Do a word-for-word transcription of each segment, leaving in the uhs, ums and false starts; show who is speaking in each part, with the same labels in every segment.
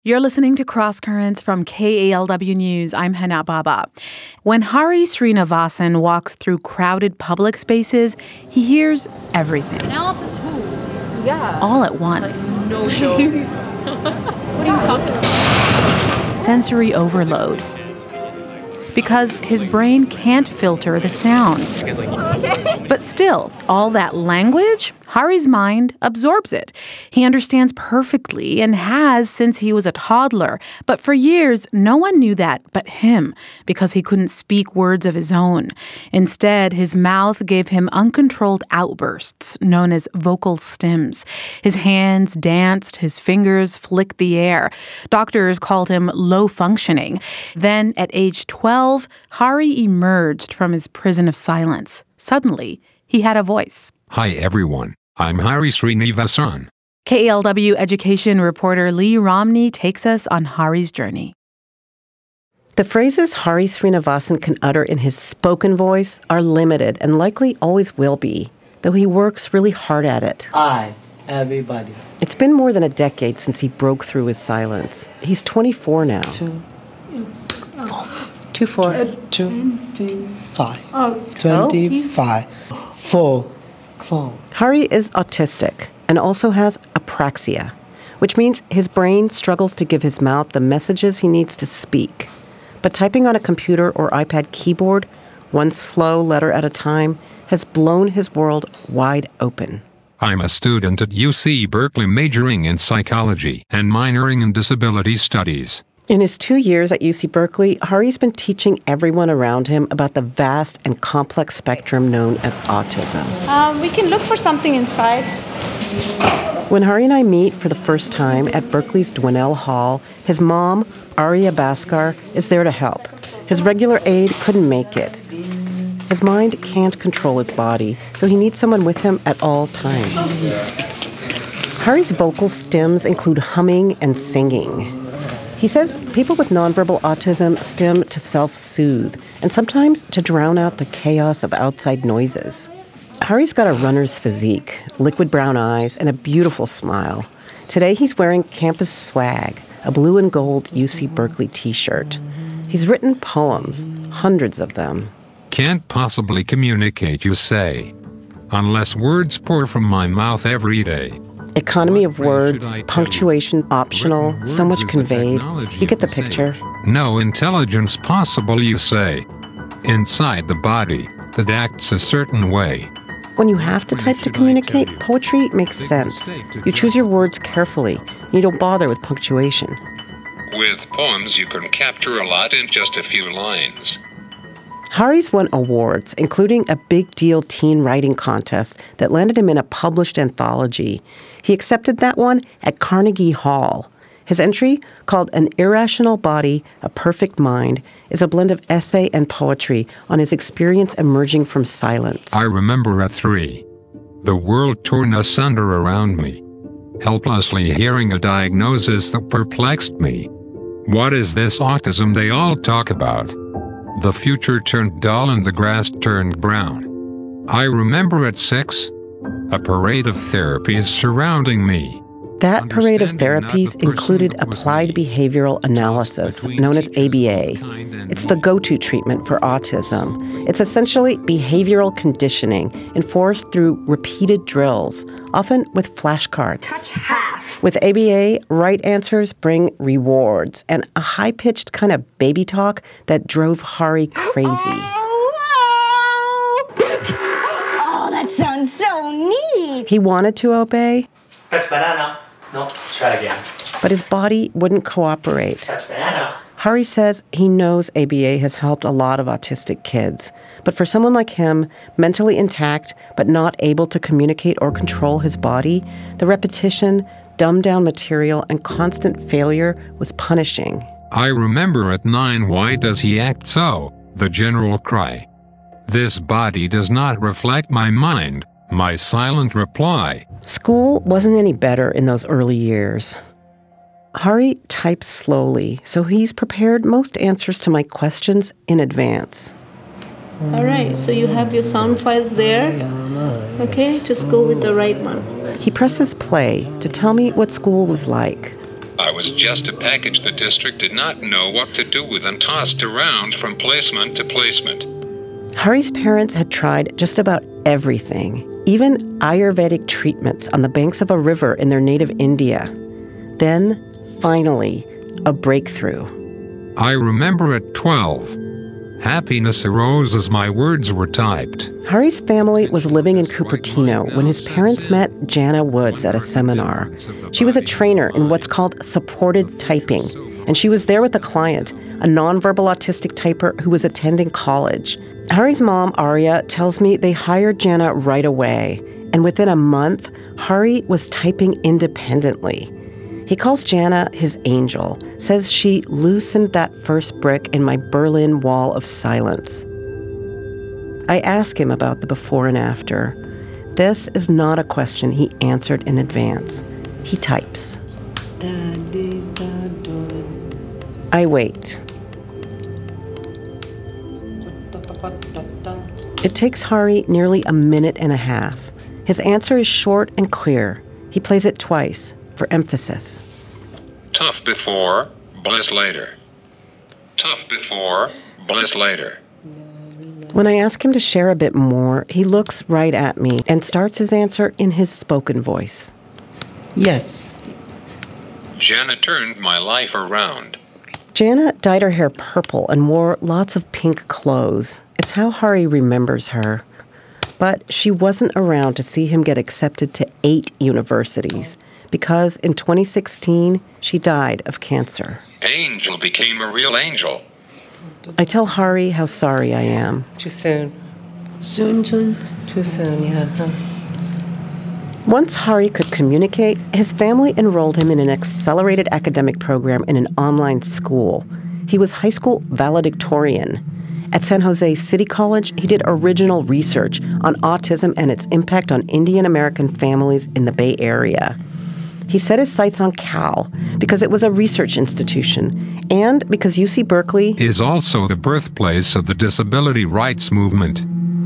Speaker 1: You're listening to Cross Currents from K A L W News. I'm Hana Baba. When Hari Srinivasan walks through crowded public spaces, he hears everything.
Speaker 2: Analysis who? Yeah.
Speaker 1: All at once.
Speaker 2: Like, no joke. What are you talking about?
Speaker 1: Sensory overload. Because his brain can't filter the sounds. But still, all that language, Hari's mind absorbs it. He understands perfectly and has since he was a toddler. But for years, no one knew that but him because he couldn't speak words of his own. Instead, his mouth gave him uncontrolled outbursts known as vocal stims. His hands danced, his fingers flicked the air. Doctors called him low functioning. Then, at age twelve, Hari emerged from his prison of silence. Suddenly, he had a voice.
Speaker 3: Hi everyone, I'm Hari Srinivasan.
Speaker 1: K A L W education reporter Lee Romney takes us on Hari's journey.
Speaker 4: The phrases Hari Srinivasan can utter in his spoken voice are limited and likely always will be, though he works really hard at it.
Speaker 5: I, everybody.
Speaker 4: It's been more than a decade since he broke through his silence. He's twenty-four now.
Speaker 5: Two.
Speaker 4: Two, four.
Speaker 5: Uh, twenty-five.
Speaker 2: Oh,
Speaker 5: twenty-five. Four. Four.
Speaker 4: Hari is autistic and also has apraxia, which means his brain struggles to give his mouth the messages he needs to speak. But typing on a computer or iPad keyboard, one slow letter at a time, has blown his world wide open.
Speaker 3: I'm a student at U C Berkeley majoring in psychology and minoring in disability studies.
Speaker 4: In his two years at U C Berkeley, Hari's been teaching everyone around him about the vast and complex spectrum known as autism.
Speaker 2: Um, we can look for something inside.
Speaker 4: When Hari and I meet for the first time at Berkeley's Dwinell Hall, his mom, Arya Bhaskar, is there to help. His regular aide couldn't make it. His mind can't control his body, so he needs someone with him at all times. Hari's vocal stims include humming and singing. He says people with nonverbal autism stim to self-soothe and sometimes to drown out the chaos of outside noises. Hari's got a runner's physique, liquid brown eyes, and a beautiful smile. Today he's wearing campus swag, a blue and gold U C Berkeley t-shirt. He's written poems, hundreds of them.
Speaker 3: Can't possibly communicate, you say, unless words pour from my mouth every day.
Speaker 4: Economy of words, punctuation optional, so much conveyed. You get the picture.
Speaker 3: No intelligence possible, you say. Inside the body, that acts a certain way.
Speaker 4: When you have to type to communicate, poetry makes sense. You choose your words carefully. You don't bother with punctuation.
Speaker 3: With poems, you can capture a lot in just a few lines.
Speaker 4: Hari's won awards, including a big deal teen writing contest that landed him in a published anthology. He accepted that one at Carnegie Hall. His entry, called An Irrational Body, A Perfect Mind, is a blend of essay and poetry on his experience emerging from silence.
Speaker 3: I remember at three, the world torn asunder around me, helplessly hearing a diagnosis that perplexed me. What is this autism they all talk about? The future turned dull and the grass turned brown. I remember at six, a parade of therapies surrounding me.
Speaker 4: That parade of therapies included applied behavioral analysis, known as A B A. It's the go-to treatment for autism. It's essentially behavioral conditioning enforced through repeated drills, often with flashcards.
Speaker 6: Touch half.
Speaker 4: With A B A, right answers bring rewards and a high-pitched kind of baby talk that drove Hari crazy.
Speaker 6: Oh, oh, that sounds so neat.
Speaker 4: He wanted to obey.
Speaker 7: Touch banana. No, try again.
Speaker 4: But his body wouldn't cooperate.
Speaker 7: Touch banana.
Speaker 4: Hari says he knows A B A has helped a lot of autistic kids. But for someone like him, mentally intact but not able to communicate or control his body, the repetition, dumbed-down material, and constant failure was punishing.
Speaker 3: I remember at nine, why does he act so? The general cry. This body does not reflect my mind. My silent reply.
Speaker 4: School wasn't any better in those early years. Hari types slowly, so he's prepared most answers to my questions in advance.
Speaker 2: All right, so you have your sound files there. Okay, just go with the right one.
Speaker 4: He presses play to tell me what school was like.
Speaker 3: I was just a package the district did not know what to do with and tossed around from placement to placement.
Speaker 4: Hari's parents had tried just about everything, even Ayurvedic treatments on the banks of a river in their native India. Then, finally, a breakthrough.
Speaker 3: I remember at twelve. Happiness arose as my words were typed.
Speaker 4: Hari's family was living in Cupertino when his parents met Jana Woods at a seminar. She was a trainer in what's called supported typing, and she was there with a client, a nonverbal autistic typer who was attending college. Hari's mom, Arya, tells me they hired Jana right away, and within a month, Hari was typing independently. He calls Jana his angel, says she loosened that first brick in my Berlin Wall of silence. I ask him about the before and after. This is not a question he answered in advance. He types. I wait. It takes Hari nearly a minute and a half. His answer is short and clear. He plays it twice, for emphasis.
Speaker 3: Tough before, bliss later. Tough before, bliss later.
Speaker 4: When I ask him to share a bit more, he looks right at me and starts his answer in his spoken voice.
Speaker 5: Yes.
Speaker 3: Jana turned my life around.
Speaker 4: Jana dyed her hair purple and wore lots of pink clothes. It's how Hari remembers her. But she wasn't around to see him get accepted to eight universities, because in twenty sixteen, she died of cancer.
Speaker 3: Angel became a real angel.
Speaker 4: I tell Hari how sorry I am.
Speaker 5: Too soon.
Speaker 2: Soon, soon.
Speaker 5: Too soon, yeah. Huh?
Speaker 4: Once Hari could communicate, his family enrolled him in an accelerated academic program in an online school. He was high school valedictorian. At San Jose City College, he did original research on autism and its impact on Indian American families in the Bay Area. He set his sights on Cal because it was a research institution and because U C Berkeley
Speaker 3: is also the birthplace of the disability rights movement.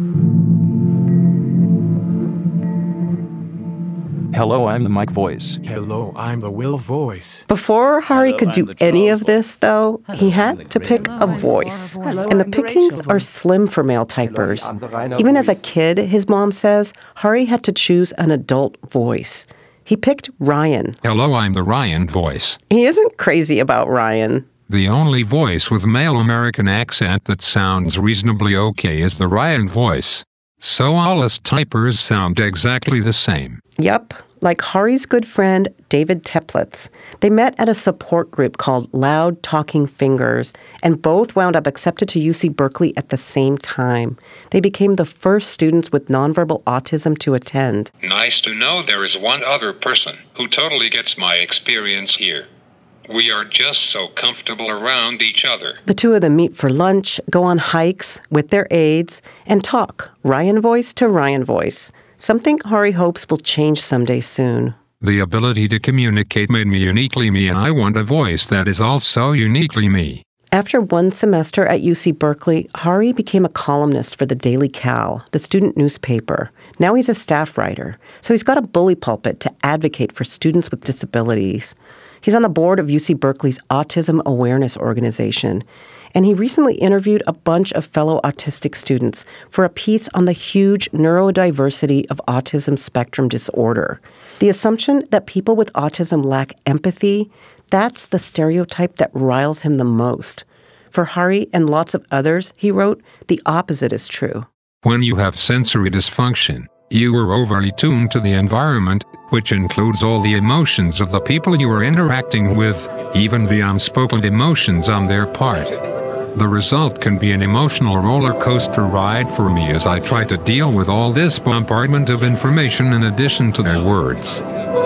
Speaker 8: Hello, I'm the Mike voice.
Speaker 9: Hello, I'm the Will voice.
Speaker 4: Before Hari could do any of this, though, he had to pick a voice. And the pickings are slim for male typers. Even as a kid, his mom says, Hari had to choose an adult voice. He picked Ryan.
Speaker 3: Hello, I'm the Ryan voice.
Speaker 4: He isn't crazy about Ryan.
Speaker 3: The only voice with male American accent that sounds reasonably okay is the Ryan voice. So all us typers sound exactly the same.
Speaker 4: Yep, like Hari's good friend, David Teplitz. They met at a support group called Loud Talking Fingers, and both wound up accepted to U C Berkeley at the same time. They became the first students with nonverbal autism to attend.
Speaker 3: Nice to know there is one other person who totally gets my experience here. We are just so comfortable around each other.
Speaker 4: The two of them meet for lunch, go on hikes with their aides, and talk, Ryan voice to Ryan voice. Something Hari hopes will change someday soon.
Speaker 3: The ability to communicate made me uniquely me, and I want a voice that is also uniquely me.
Speaker 4: After one semester at U C Berkeley, Hari became a columnist for the Daily Cal, the student newspaper. Now he's a staff writer, so he's got a bully pulpit to advocate for students with disabilities. He's on the board of U C Berkeley's Autism Awareness Organization, and he recently interviewed a bunch of fellow autistic students for a piece on the huge neurodiversity of autism spectrum disorder. The assumption that people with autism lack empathy, that's the stereotype that riles him the most. For Hari and lots of others, he wrote, the opposite is true.
Speaker 3: When you have sensory dysfunction, you are overly tuned to the environment, which includes all the emotions of the people you are interacting with, even the unspoken emotions on their part. The result can be an emotional roller coaster ride for me as I try to deal with all this bombardment of information in addition to their words.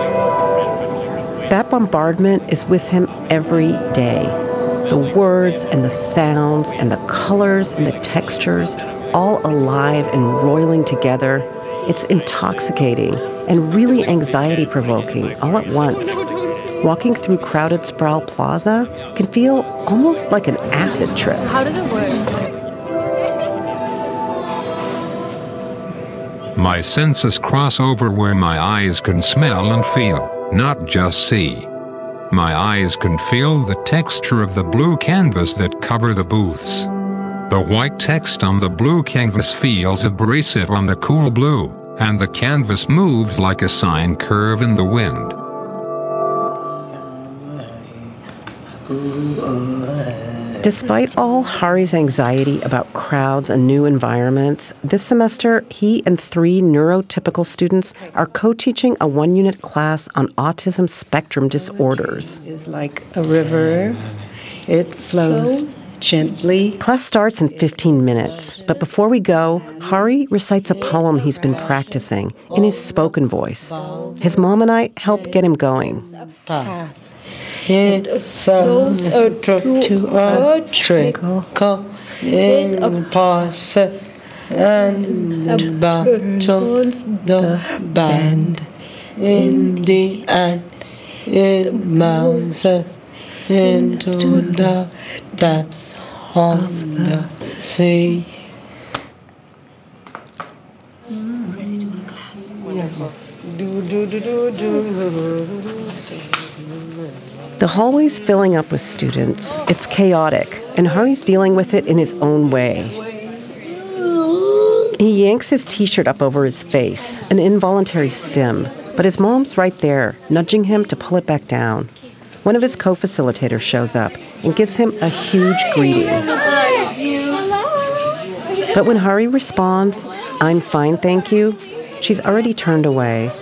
Speaker 4: That bombardment is with him every day. The words and the sounds and the colors and the textures, all alive and roiling together. It's intoxicating and really anxiety-provoking all at once. Walking through crowded Sproul Plaza can feel almost like an acid trip.
Speaker 2: How does it work?
Speaker 3: My senses cross over where my eyes can smell and feel, not just see. My eyes can feel the texture of the blue canvas that cover the booths. The white text on the blue canvas feels abrasive on the cool blue, and the canvas moves like a sine curve in the wind.
Speaker 4: Despite all Hari's anxiety about crowds and new environments, this semester he and three neurotypical students are co-teaching a one-unit class on autism spectrum disorders.
Speaker 5: It's like a river. It flows gently.
Speaker 4: Class starts in fifteen minutes, but before we go, Hari recites a poem he's been practicing in his spoken voice. His mom and I help get him going.
Speaker 5: It flows to a trickle in a process, and the battles the band. In the end, it mounts into the depths of the sea.
Speaker 4: The hallway's filling up with students. It's chaotic, and Hari's dealing with it in his own way. He yanks his t-shirt up over his face, an involuntary stim, but his mom's right there, nudging him to pull it back down. One of his co-facilitators shows up and gives him a huge greeting. But when Hari responds, "I'm fine, thank you," she's already turned away.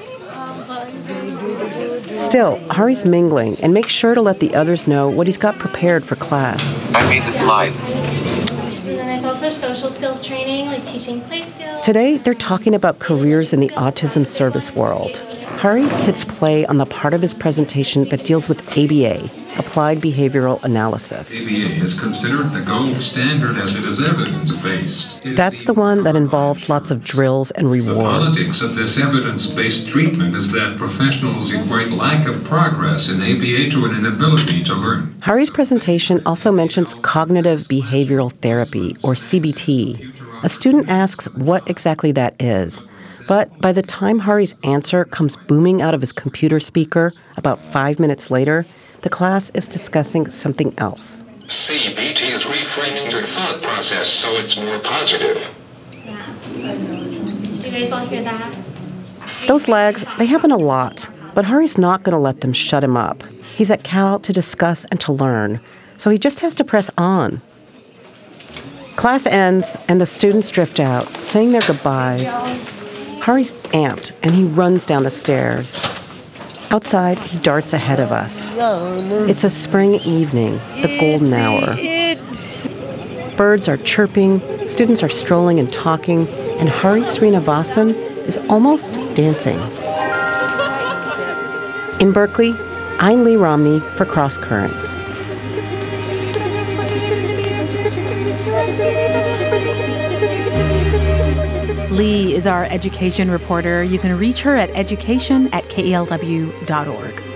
Speaker 4: Still, Hari's mingling and makes sure to let the others know what he's got prepared for class.
Speaker 10: I made the slides.
Speaker 11: And then there's also social skills training, like teaching play skills.
Speaker 4: Today, they're talking about careers in the autism service world. Hari hits play on the part of his presentation that deals with A B A, Applied Behavioral Analysis.
Speaker 3: A B A is considered the gold standard as it is evidence-based. It
Speaker 4: That's
Speaker 3: is
Speaker 4: the one that involves lots of drills and
Speaker 3: The
Speaker 4: rewards.
Speaker 3: politics of this evidence-based treatment is that professionals equate lack of progress in A B A to an inability to learn.
Speaker 4: Hari's presentation also mentions cognitive behavioral therapy, or C B T. A student asks what exactly that is. But by the time Hari's answer comes booming out of his computer speaker about five minutes later, the class is discussing something else.
Speaker 12: C B T is reframing your thought process so it's more positive.
Speaker 11: Yeah. Did you guys all hear that?
Speaker 4: Those lags, they happen a lot, but Hari's not going to let them shut him up. He's at Cal to discuss and to learn, so he just has to press on. Class ends, and the students drift out, saying their goodbyes. Hari's amped, and he runs down the stairs. Outside, he darts ahead of us. It's a spring evening, the golden hour. Birds are chirping, students are strolling and talking, and Hari Srinivasan is almost dancing. In Berkeley, I'm Lee Romney for Cross Currents.
Speaker 1: Lee is our education reporter. You can reach her at education at K E L W dot org.